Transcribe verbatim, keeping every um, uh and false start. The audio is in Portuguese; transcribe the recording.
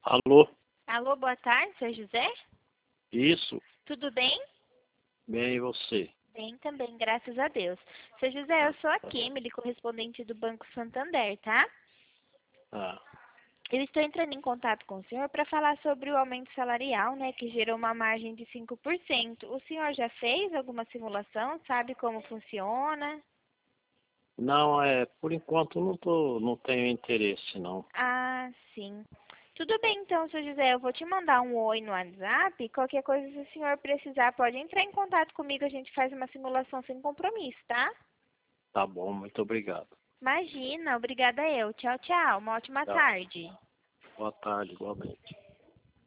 Alô? Alô, boa tarde, seu José? Isso? Tudo bem? Bem, e você? Bem também, graças a Deus. Seu José, eu sou a Kemily, correspondente do Banco Santander, tá? Ah, Eu estou entrando em contato com o senhor para falar sobre o aumento salarial, né, que gerou uma margem de cinco por cento. O senhor já fez alguma simulação? Sabe como funciona? não, é, por enquanto não tô, não tenho interesse, não. Ah, sim. Tudo bem, então, seu José, eu vou te mandar um oi no WhatsApp. Qualquer coisa, se o senhor precisar, pode entrar em contato comigo. A gente faz uma simulação sem compromisso, tá? Tá bom, muito obrigado. Imagina, obrigada eu. Tchau, tchau. Uma ótima Tchau. tarde. Boa tarde, igualmente.